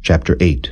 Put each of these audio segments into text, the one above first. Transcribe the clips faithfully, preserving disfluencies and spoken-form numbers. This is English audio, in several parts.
Chapter eight.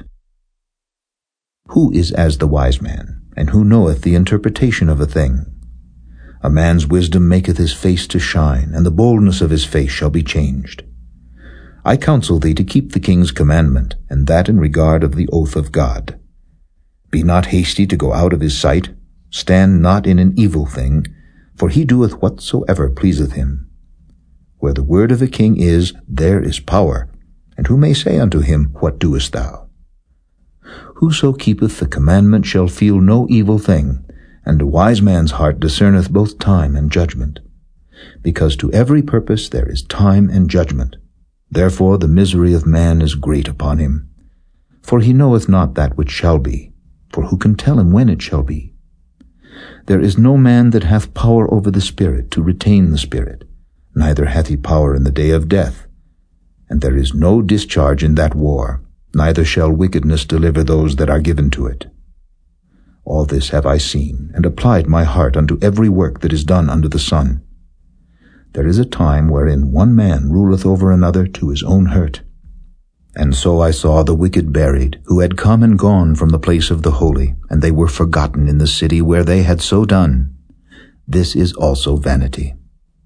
Who is as the wise man, and who knoweth the interpretation of a thing? A man's wisdom maketh his face to shine, and the boldness of his face shall be changed. I counsel thee to keep the king's commandment, and that in regard of the oath of God. Be not hasty to go out of his sight, stand not in an evil thing, for he doeth whatsoever pleaseth him. Where the word of a king is, there is power, and who may say unto him, What doest thou? Whoso keepeth the commandment shall feel no evil thing, and a wise man's heart discerneth both time and judgment. Because to every purpose there is time and judgment. Therefore the misery of man is great upon him. For he knoweth not that which shall be, for who can tell him when it shall be? There is no man that hath power over the Spirit to retain the Spirit, neither hath he power in the day of death. And there is no discharge in that war, neither shall wickedness deliver those that are given to it. All this have I seen, and applied my heart unto every work that is done under the sun. There is a time wherein one man ruleth over another to his own hurt. And so I saw the wicked buried, who had come and gone from the place of the holy, and they were forgotten in the city where they had so done. This is also vanity.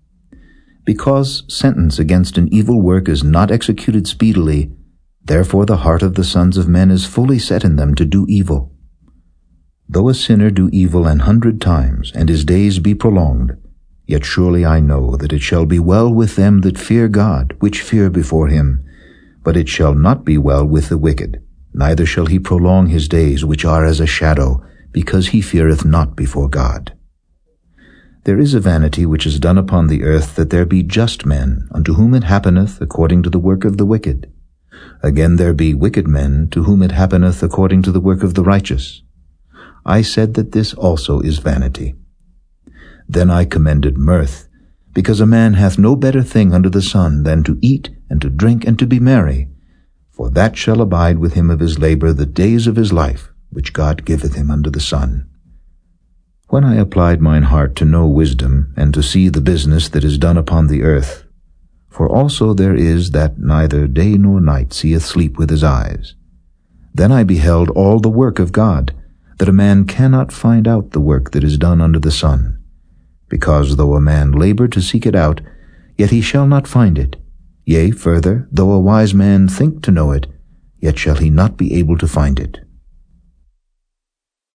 Because sentence against an evil work is not executed speedily, therefore the heart of the sons of men is fully set in them to do evil. Though a sinner do evil an hundred times, and his days be prolonged, yet surely I know that it shall be well with them that fear God, which fear before him. But it shall not be well with the wicked, neither shall he prolong his days, which are as a shadow, because he feareth not before God. There is a vanity which is done upon the earth, that there be just men, unto whom it happeneth according to the work of the wicked. Again there be wicked men, to whom it happeneth according to the work of the righteous. I said that this also is vanity. Then I commended mirth, because a man hath no better thing under the sun than to eat and to drink and to be merry, for that shall abide with him of his labor the days of his life, which God giveth him under the sun. When I applied mine heart to know wisdom, and to see the business that is done upon the earth, for also there is that neither day nor night seeth sleep with his eyes, then I beheld all the work of God, that a man cannot find out the work that is done under the sun. Because though a man labor to seek it out, yet he shall not find it. Yea, further, though a wise man think to know it, yet shall he not be able to find it.